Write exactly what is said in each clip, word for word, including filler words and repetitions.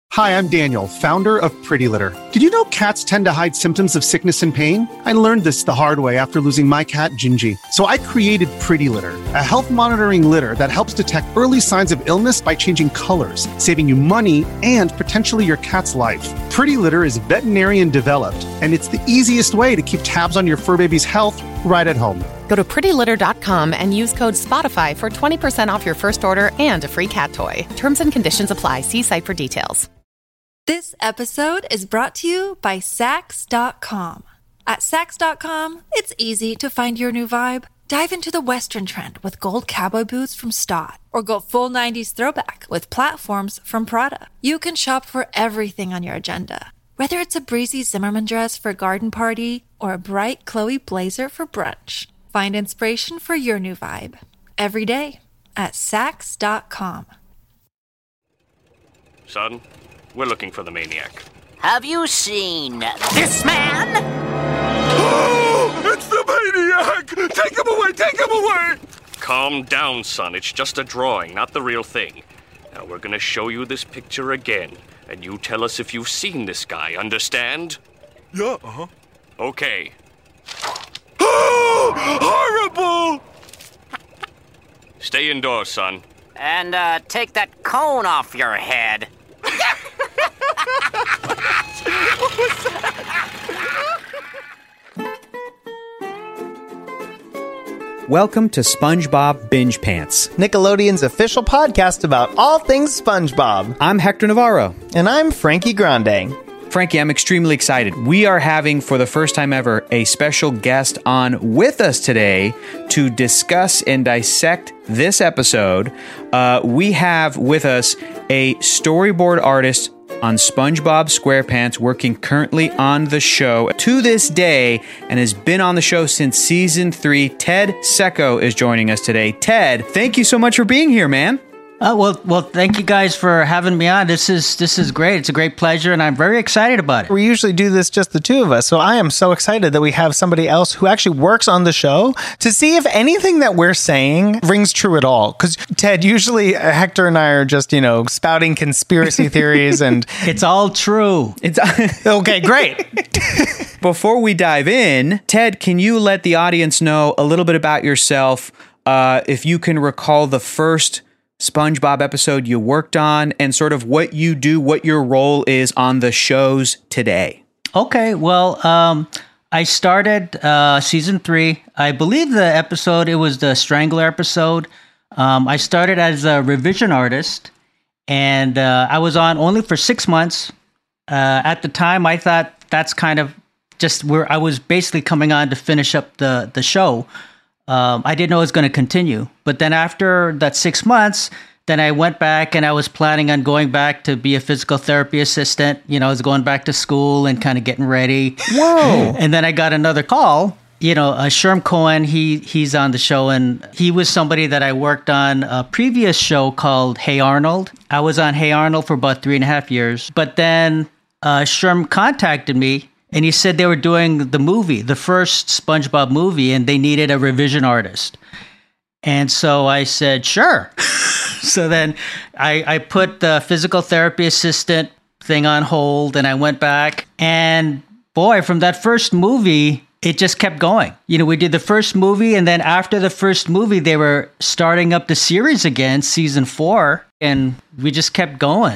Hi, I'm Daniel, founder of Pretty Litter. Did you know cats tend to hide symptoms of sickness and pain? I learned this the hard way after losing my cat, Gingy. So I created Pretty Litter, a health monitoring litter that helps detect early signs of illness by changing colors, saving you money and potentially your cat's life. Pretty Litter is veterinarian developed, and it's the easiest way to keep tabs on your fur baby's health right at home. Go to pretty litter dot com and use code SPOTIFY for twenty percent off your first order and a free cat toy. Terms and conditions apply. See site for details. This episode is brought to you by Sax dot com. At Sax dot com, it's easy to find your new vibe. Dive into the Western trend with gold cowboy boots from Stott, or go full nineties throwback with platforms from Prada. You can shop for everything on your agenda, whether it's a breezy Zimmermann dress for a garden party or a bright Chloe blazer for brunch. Find inspiration for your new vibe every day at Sax dot com. Son, we're looking for the maniac. Have you seen this man? Oh, it's the maniac! Take him away! Take him away! Calm down, son. It's just a drawing, not the real thing. Now we're gonna show you this picture again, and you tell us if you've seen this guy, understand? Yeah, uh-huh. Okay. Oh, horrible! Stay indoors, son. And, uh, take that cone off your head. Welcome to SpongeBob Binge Pants, Nickelodeon's official podcast about all things SpongeBob. I'm Hector Navarro. And I'm Frankie Grande. Frankie, I'm extremely excited. We are having, for the first time ever, a special guest on with us today to discuss and dissect this episode. Uh, we have with us a storyboard artist on SpongeBob SquarePants, working currently on the show to this day and has been on the show since season three. Ted Secco is joining us today. Ted, thank you so much for being here, man. Uh, well, well, thank you guys for having me on. This is this is great. It's a great pleasure, and I'm very excited about it. We usually do this just the two of us, so I am so excited that we have somebody else who actually works on the show to see if anything that we're saying rings true at all. Because, Ted, usually Hector and I are just, you know, spouting conspiracy theories, and it's all true. It's okay, great. Before we dive in, Ted, can you let the audience know a little bit about yourself? Uh, if you can recall the first SpongeBob episode you worked on and sort of what you do, what your role is on the shows today. Okay, well, um, I started uh, season three. I believe the episode, it was the Strangler episode. Um, I started as a revision artist, and uh, I was on only for six months. Uh, at the time, I thought that's kind of just where I was basically coming on to finish up the, the show. Um, I didn't know it was going to continue. But then after that six months, then I went back and I was planning on going back to be a physical therapy assistant. You know, I was going back to school and kind of getting ready. Whoa. And then I got another call. You know, uh, Sherm Cohen, he he's on the show, and he was somebody that I worked on a previous show called Hey Arnold. I was on Hey Arnold for about three and a half years. But then uh, Sherm contacted me. And he said they were doing the movie, the first SpongeBob movie, and they needed a revision artist. And so I said, sure. So then I, I put the physical therapy assistant thing on hold, and I went back. And boy, from that first movie, it just kept going. You know, we did the first movie, and then after the first movie, they were starting up the series again, season four, and we just kept going.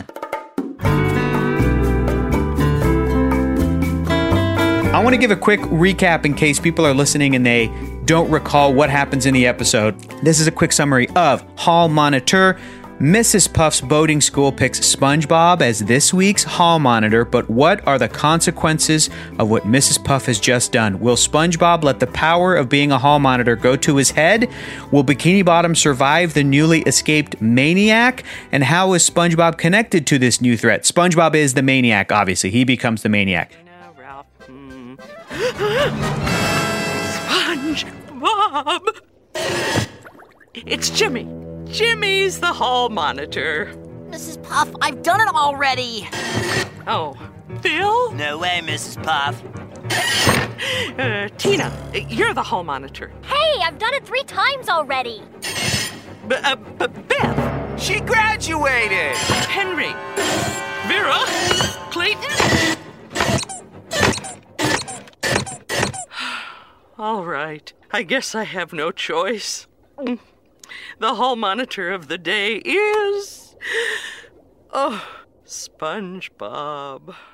I want to give a quick recap in case people are listening and they don't recall what happens in the episode. This is a quick summary of Hall Monitor. Missus Puff's boating school picks SpongeBob as this week's Hall Monitor, but what are the consequences of what Missus Puff has just done? Will SpongeBob let the power of being a Hall Monitor go to his head? Will Bikini Bottom survive the newly escaped maniac? And how is SpongeBob connected to this new threat? SpongeBob is the maniac, obviously. He becomes the maniac. SpongeBob! It's Jimmy. Jimmy's the Hall Monitor. Missus Puff, I've done it already. Oh, Phil? No way, Missus Puff. Uh, Tina, you're the Hall Monitor. Hey, I've done it three times already. B- uh, b- Beth? She graduated. Henry? Vera? Clayton? All right. I guess I have no choice. The hall monitor of the day is... Oh, SpongeBob.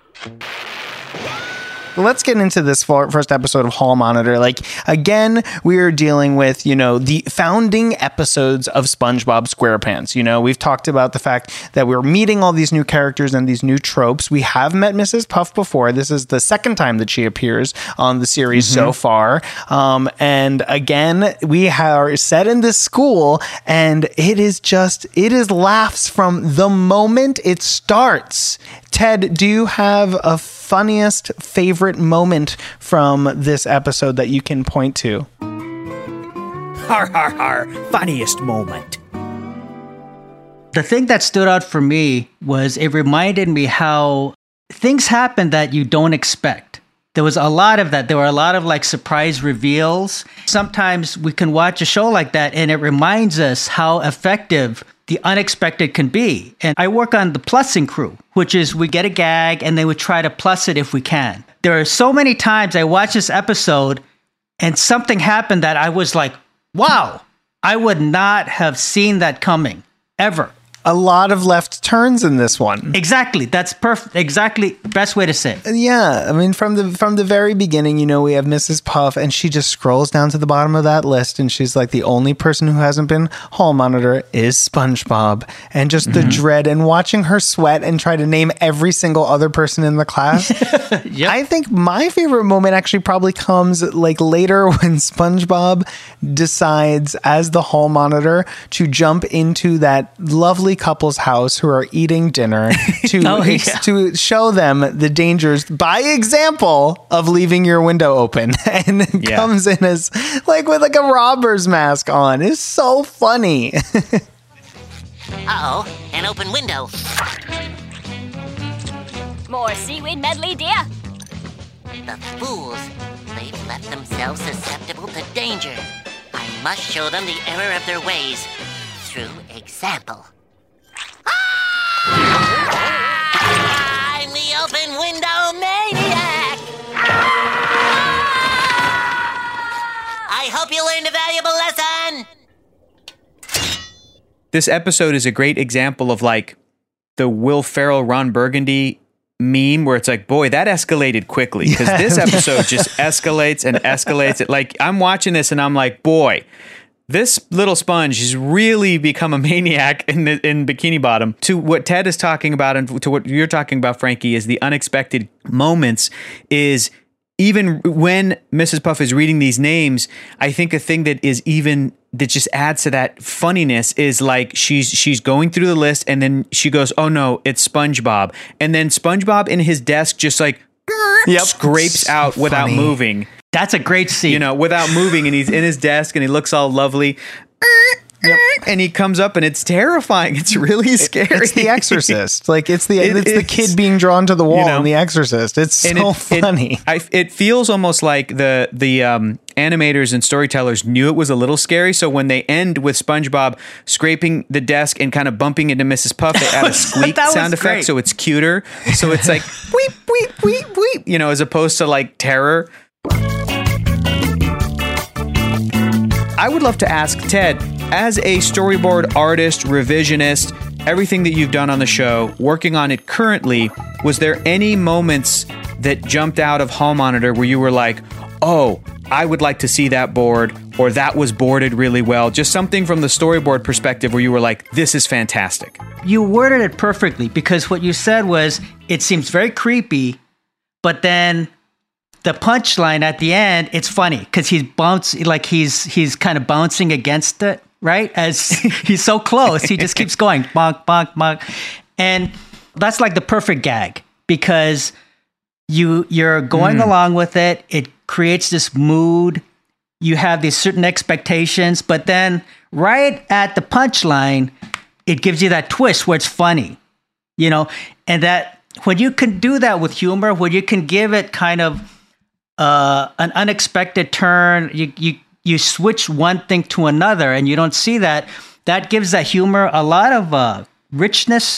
Let's get into this first episode of Hall Monitor. Like, again, we are dealing with, you know, the founding episodes of SpongeBob SquarePants. You know, we've talked about the fact that we're meeting all these new characters and these new tropes. We have met Missus Puff before. This is the second time that she appears on the series mm-hmm. so far. Um, and again, we are set in this school, and it is just, it is laughs from the moment it starts. Ted, do you have a funniest favorite moment from this episode that you can point to? Har, har, har. Funniest moment. The thing that stood out for me was it reminded me how things happen that you don't expect. There was a lot of that. There were a lot of like surprise reveals. Sometimes we can watch a show like that and it reminds us how effective the unexpected can be. And I work on the plussing crew, which is we get a gag and then we try to plus it if we can. There are so many times I watch this episode and something happened that I was like, wow, I would not have seen that coming ever. A lot of left turns in this one. Exactly. That's perfect. Exactly. Best way to say it. Yeah. I mean, from the from the very beginning, you know, we have Missus Puff and she just scrolls down to the bottom of that list and she's like, the only person who hasn't been hall monitor is SpongeBob. And just the mm-hmm. dread and watching her sweat and try to name every single other person in the class. Yep. I think my favorite moment actually probably comes like later when SpongeBob decides as the hall monitor to jump into that lovely couple's house who are eating dinner to oh, yeah. to show them the dangers by example of leaving your window open, and it yeah. comes in as like with like a robber's mask on. It's so funny. Uh-oh, an open window. More seaweed medley, dear. The fools, they've left themselves susceptible to danger. I must show them the error of their ways through example. I'm the open window maniac! I hope you learned a valuable lesson! This episode is a great example of like the Will Ferrell, Ron Burgundy meme where it's like, boy, that escalated quickly because yeah. this episode just escalates and escalates. It like I'm watching this and I'm like, boy, this little sponge has really become a maniac in the, in Bikini Bottom. To what Ted is talking about and to what you're talking about, Frankie, is the unexpected moments is even when Missus Puff is reading these names, I think a thing that is even that just adds to that funniness is like she's she's going through the list and then she goes, oh no, it's SpongeBob. And then SpongeBob in his desk just like yep. scrapes so out without funny. moving. That's a great scene. You know, without moving, and he's in his desk and he looks all lovely. Yep. And he comes up and it's terrifying. It's really scary. It's The Exorcist. Like it's the it, it's, it's the kid being drawn to the wall, you know, in The Exorcist. It's so it, funny. It, I, it feels almost like the the um, animators and storytellers knew it was a little scary. So when they end with SpongeBob scraping the desk and kind of bumping into Missus Puff, they add a squeak sound effect, great. So it's cuter. So it's like weep weep weep weep. You know, as opposed to like terror. I would love to ask Ted, as a storyboard artist, revisionist, everything that you've done on the show, working on it currently, was there any moments that jumped out of Hall Monitor where you were like, oh, I would like to see that board, or that was boarded really well? Just something from the storyboard perspective where you were like, this is fantastic. You worded it perfectly because what you said was, it seems very creepy, but then the punchline at the end, it's funny because he's bouncing, like he's he's kind of bouncing against it, right? As he's so close, he just keeps going, bonk, bonk, bonk. And that's like the perfect gag because you, you're going mm. along with it. It creates this mood. You have these certain expectations, but then right at the punchline, it gives you that twist where it's funny, you know? And that when you can do that with humor, when you can give it kind of Uh, an unexpected turn, you, you you switch one thing to another and you don't see that, that gives that humor a lot of uh, richness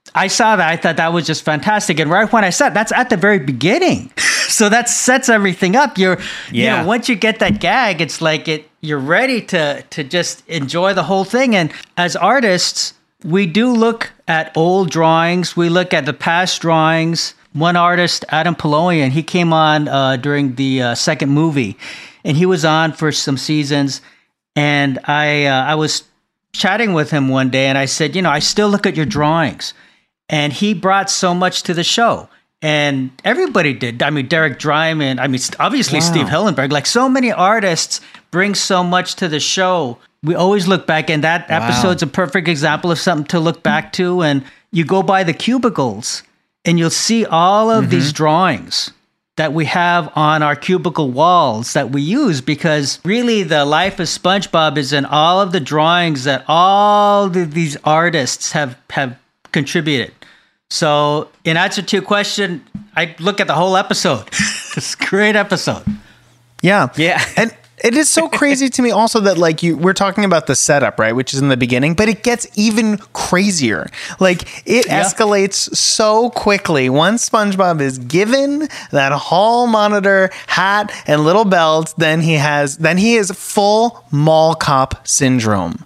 I saw that. I thought that was just fantastic. And right when I saw it, that's at the very beginning. So that sets everything up. You're, yeah. you know, once you get that gag, it's like it. You're ready to to just enjoy the whole thing. And as artists, we do look at old drawings. We look at the past drawings. One artist, Adam Poloian, he came on uh, during the uh, second movie, and he was on for some seasons. And I uh, I was chatting with him one day, and I said, you know, I still look at your drawings. And he brought so much to the show. And everybody did. I mean, Derek Dryman, I mean, obviously wow. Steve Hillenberg, like so many artists bring so much to the show. We always look back, and that wow. episode's a perfect example of something to look back to. And you go by the cubicles, and you'll see all of mm-hmm. these drawings that we have on our cubicle walls that we use, because really the life of SpongeBob is in all of the drawings that all the, these artists have, have contributed. So in answer to your question, I look at the whole episode. It's a great episode. Yeah. Yeah. And it is so crazy to me also that like you, we're talking about the setup, right? Which is in the beginning, but it gets even crazier. Like it yeah. escalates so quickly. Once SpongeBob is given that hall monitor hat and little belt, then he has, then he is full mall cop syndrome.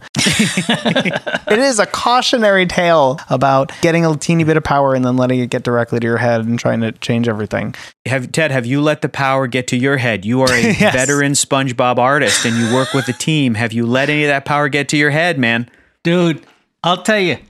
It is a cautionary tale about getting a teeny bit of power and then letting it get directly to your head and trying to change everything. Have Ted, have you let the power get to your head? You are a yes. veteran SpongeBob artist and you work with a team. Have you let any of that power get to your head, man? Dude, I'll tell you,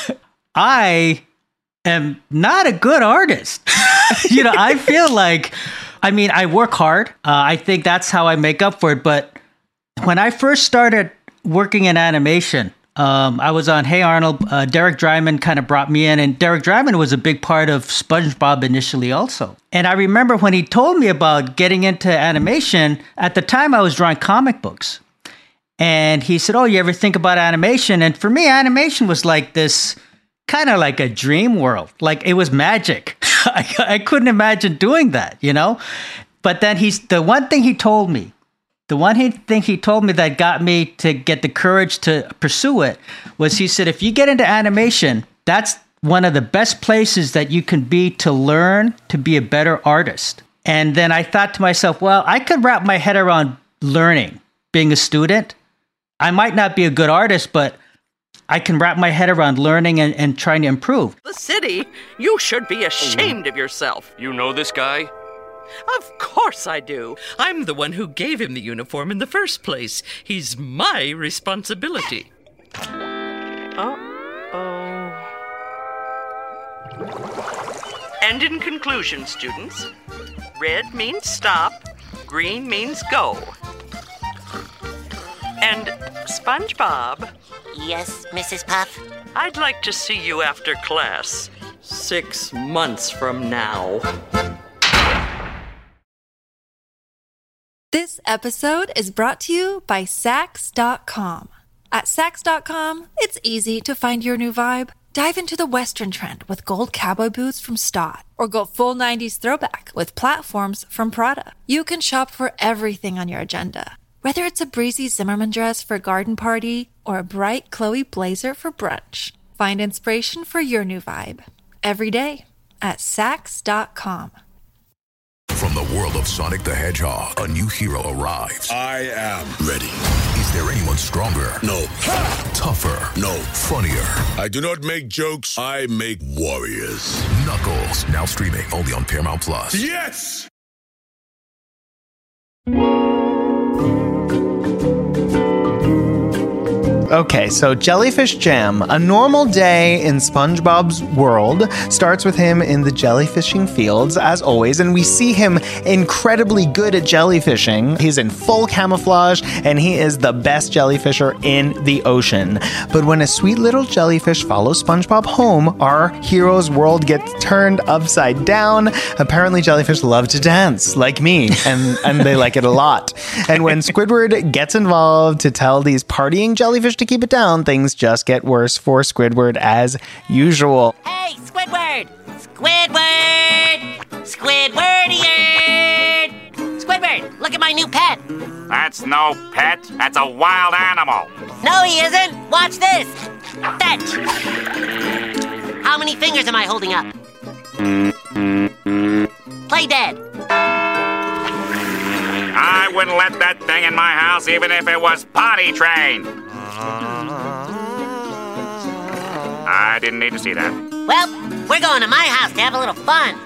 I am not a good artist. You know, I feel like, I mean, I work hard. Uh, I think that's how I make up for it. But when I first started working in animation, Um, I was on Hey Arnold. Uh, Derek Dryman kind of brought me in, and Derek Dryman was a big part of SpongeBob initially also. And I remember when he told me about getting into animation, at the time I was drawing comic books. And he said, oh, you ever think about animation? And for me, animation was like this kind of like a dream world. Like it was magic. I, I couldn't imagine doing that, you know? But then he's the one thing he told me, The one he, thing he told me that got me to get the courage to pursue it was he said, if you get into animation, that's one of the best places that you can be to learn to be a better artist. And then I thought to myself, well, I could wrap my head around learning, being a student. I might not be a good artist, but I can wrap my head around learning and, and trying to improve. The city? You should be ashamed of yourself. You know this guy? Of course I do. I'm the one who gave him the uniform in the first place. He's my responsibility. Uh-oh. And in conclusion, students, red means stop, green means go. And SpongeBob? Yes, Missus Puff? I'd like to see you after class. Six months from now. This episode is brought to you by Sax dot com. At Sax dot com, it's easy to find your new vibe. Dive into the Western trend with gold cowboy boots from Stott, or go full nineties throwback with platforms from Prada. You can shop for everything on your agenda, whether it's a breezy Zimmermann dress for a garden party or a bright Chloe blazer for brunch. Find inspiration for your new vibe every day at Sax dot com. From the world of Sonic the Hedgehog, a new hero arrives. I am ready. Is there anyone stronger? No. Ha! Tougher? No. Funnier? I do not make jokes, I make warriors. Knuckles, now streaming only on Paramount Plus. Yes! Okay, so Jellyfish Jam. A normal day in SpongeBob's world starts with him in the jellyfishing fields, as always, and we see him incredibly good at jellyfishing. He's in full camouflage, and he is the best jellyfisher in the ocean. But when a sweet little jellyfish follows SpongeBob home, our hero's world gets turned upside down. Apparently, jellyfish love to dance, like me, and, and they like it a lot. And when Squidward gets involved to tell these partying jellyfish to keep it down, things just get worse for Squidward as usual. Hey, Squidward! Squidward! Squidwardier! Squidward, look at my new pet! That's no pet. That's a wild animal. No, he isn't. Watch this. Fetch! How many fingers am I holding up? Play dead. I wouldn't let that thing in my house even if it was potty trained. I didn't need to see that. Well, we're going to my house to have a little fun.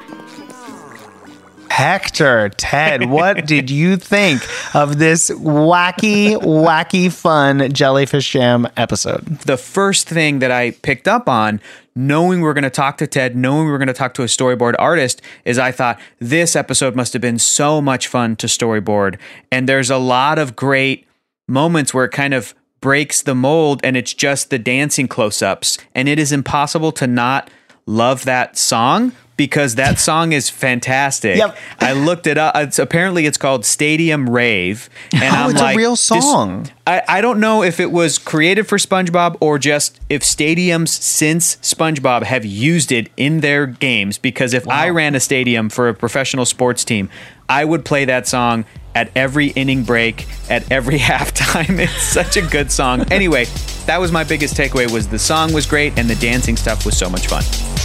Hector, Ted, what did you think of this wacky, wacky, fun Jellyfish Jam episode? The first thing that I picked up on, knowing we were going to talk to Ted, knowing we were going to talk to a storyboard artist, is I thought this episode must have been so much fun to storyboard. And there's a lot of great moments where it kind of breaks the mold and it's just the dancing close-ups. And it is impossible to not love that song, because that song is fantastic. Yep. I looked it up. It's, apparently it's called Stadium Rave. And oh, I'm it's like, a real song. This, I, I don't know if it was created for SpongeBob or just if stadiums since SpongeBob have used it in their games, because if wow. I ran a stadium for a professional sports team, I would play that song at every inning break, at every halftime. It's such a good song. Anyway, that was my biggest takeaway, was the song was great and the dancing stuff was so much fun.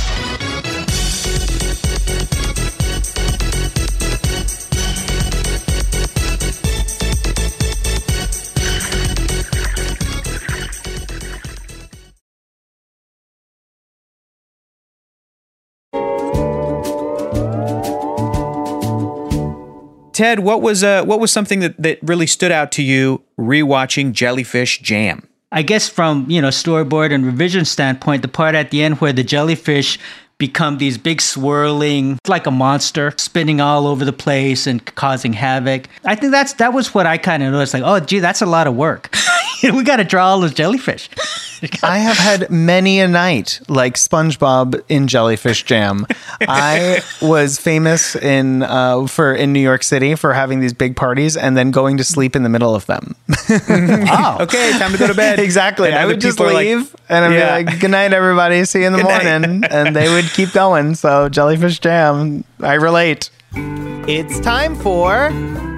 Ted, what was uh, what was something that, that really stood out to you rewatching Jellyfish Jam? I guess from, you know, storyboard and revision standpoint, the part at the end where the jellyfish become these big swirling, like a monster, spinning all over the place and causing havoc. I think that's that was what I kind of noticed. Like, oh, gee, that's a lot of work. We got to draw all those jellyfish. I have had many a night like SpongeBob in Jellyfish Jam. I was famous in uh, for in New York City for having these big parties and then going to sleep in the middle of them. Wow. Okay, time to go to bed. Exactly. And I would just leave like, and I'd yeah. be like, good night, everybody. See you in the good morning. And they would keep going. So Jellyfish Jam, I relate. It's time for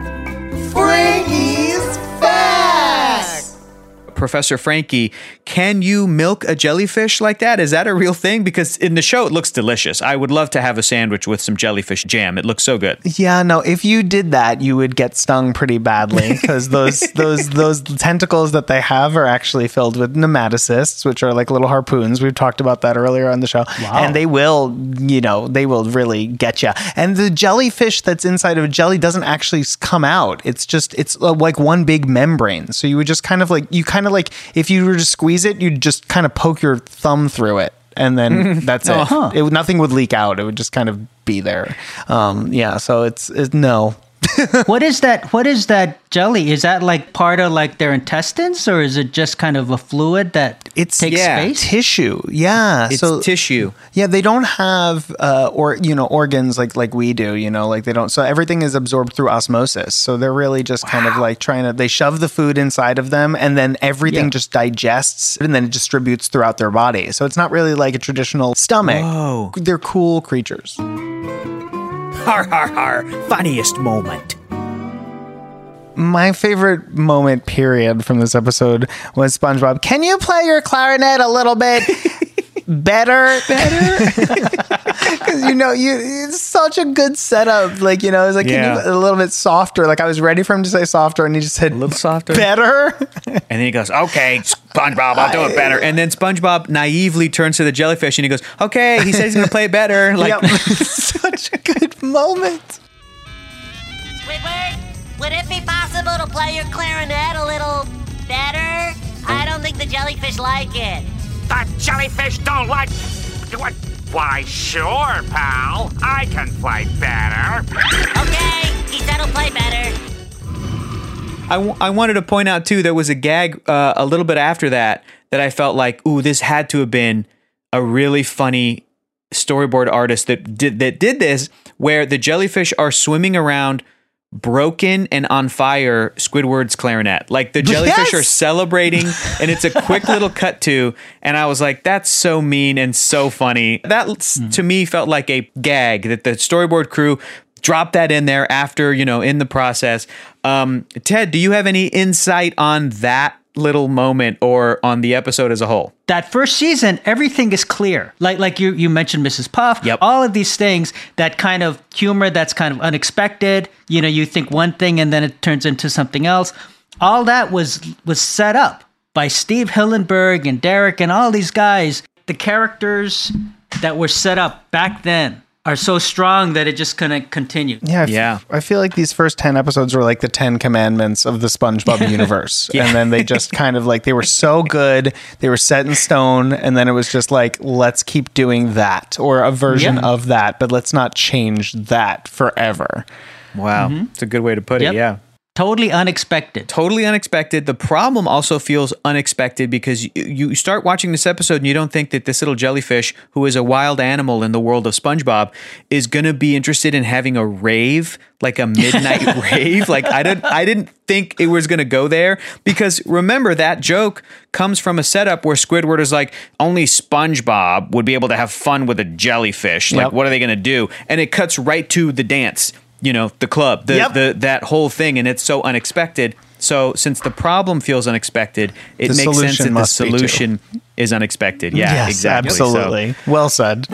Frankie's Facts. Professor Frankie, can you milk a jellyfish like that? Is that a real thing? Because in the show, it looks delicious. I would love to have a sandwich with some jellyfish jam. It looks so good. Yeah, no, if you did that, you would get stung pretty badly because those those those tentacles that they have are actually filled with nematocysts, which are like little harpoons. We've talked about that earlier on the show. Wow. And they will, you know, they will really get you. And the jellyfish that's inside of a jelly doesn't actually come out. It's just, it's like one big membrane. So you would just kind of like, you kind of like, if you were to squeeze it, you'd just kind of poke your thumb through it. And then that's uh-huh. it. it. Nothing would leak out. It would just kind of be there. Um, yeah. So it's, it's no. What is that? What is that jelly? Is that like part of like their intestines, or is it just kind of a fluid that it's takes yeah, space? Tissue. Yeah, it's so, tissue. Yeah, they don't have uh, or you know organs like like we do. You know, like they don't. So everything is absorbed through osmosis. So they're really just wow. kind of like trying to. They shove the food inside of them, and then everything yeah. just digests, and then it distributes throughout their body. So it's not really like a traditional stomach. Whoa. They're cool creatures. Har har har! Funniest moment. My favorite moment, period, from this episode was SpongeBob. Can you play your clarinet a little bit better? Better? Because, you know, you it's such a good setup. Like, you know, it's like, yeah. can you a little bit softer? Like, I was ready for him to say softer, and he just said, a little softer. Better? And then he goes, okay, SpongeBob, I'll do it better. And then SpongeBob naively turns to the jellyfish and he goes, okay, he says he's going to play it better. Like, yep. Such a good moment. Squidward? Would it be possible to play your clarinet a little better? I don't think the jellyfish like it. The jellyfish don't like... What? Why, sure, pal. I can play better. Okay, he said he'll play better. I, w- I wanted to point out, too, there was a gag uh, a little bit after that that I felt like, ooh, this had to have been a really funny storyboard artist that did, that did this, where the jellyfish are swimming around broken and on fire Squidward's clarinet. Like the jellyfish yes! are celebrating, and it's a quick little cut to, and I was like, that's so mean and so funny. That mm. to me felt like a gag that the storyboard crew dropped that in there after, you know, in the process. Um, Ted, do you have any insight on that little moment or on the episode as a whole? That first season, everything is clear. Like like you you mentioned Missus Puff. Yep. All of these things, that kind of humor that's kind of unexpected. You know, you think one thing and then it turns into something else. All that was was set up by Steve Hillenburg and Derek and all these guys. The characters that were set up back then are so strong that it just couldn't continue. Yeah, I f- Yeah. I feel like these first ten episodes were like the Ten Commandments of the SpongeBob universe. Yeah. And then they just kind of like, they were so good, they were set in stone, and then it was just like, let's keep doing that, or a version Yeah. of that, but let's not change that forever. Wow. It's a good way to put Yep. it. Yeah. Totally unexpected. Totally unexpected. The problem also feels unexpected because you, you start watching this episode and you don't think that this little jellyfish, who is a wild animal in the world of SpongeBob, is going to be interested in having a rave, like a midnight rave. Like I didn't, I didn't think it was going to go there, because remember, that joke comes from a setup where Squidward is like, only SpongeBob would be able to have fun with a jellyfish. Like, Yep. what are they going to do? And it cuts right to the dance. You know, the club, the, Yep. the that whole thing, and it's so unexpected. So since the problem feels unexpected, it The makes sense solution that the must be too. solution is unexpected. Yeah, Yes, exactly. absolutely. So, Well said.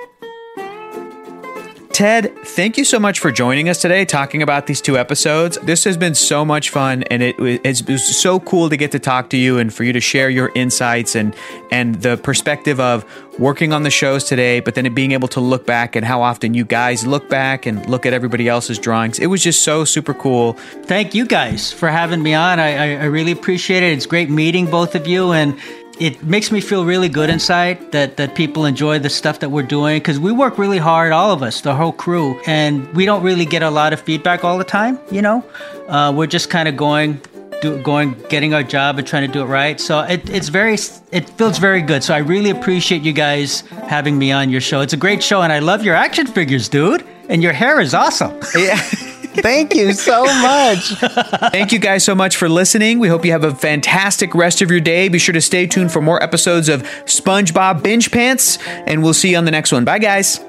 Ted, thank you so much for joining us today, talking about these two episodes. This has been so much fun, and it was, it was so cool to get to talk to you and for you to share your insights and and the perspective of working on the shows today, but then it being able to look back and how often you guys look back and look at everybody else's drawings. It was just so super cool. Thank you guys for having me on. I, I, I really appreciate it. It's great meeting both of you, and it makes me feel really good inside that, that people enjoy the stuff that we're doing, because we work really hard, all of us, the whole crew, and we don't really get a lot of feedback all the time, you know? Uh, we're just kind of going, do, going, getting our job and trying to do it right. So it, it's very, it feels very good. So I really appreciate you guys having me on your show. It's a great show, and I love your action figures, dude. And your hair is awesome. Yeah. Thank you so much. Thank you guys so much for listening. We hope you have a fantastic rest of your day. Be sure to stay tuned for more episodes of SpongeBob Binge Pants, and we'll see you on the next one. Bye, guys.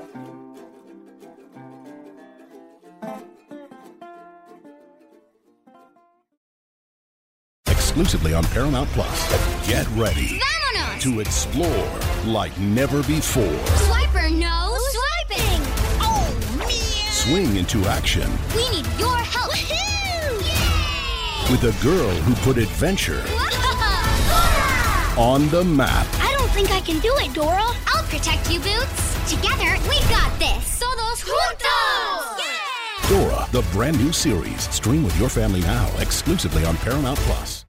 Exclusively on Paramount Plus. Get ready Vámonos! to explore like never before. Swiper, no swiping! Oh, man! Swing into action We need your help! Woohoo! with a girl who put adventure on the map. I don't think I can do it, Dora. I'll protect you, Boots. Together, we got this. Todos juntos! Yeah! Dora, the brand new series. Stream with your family now, exclusively on Paramount Plus.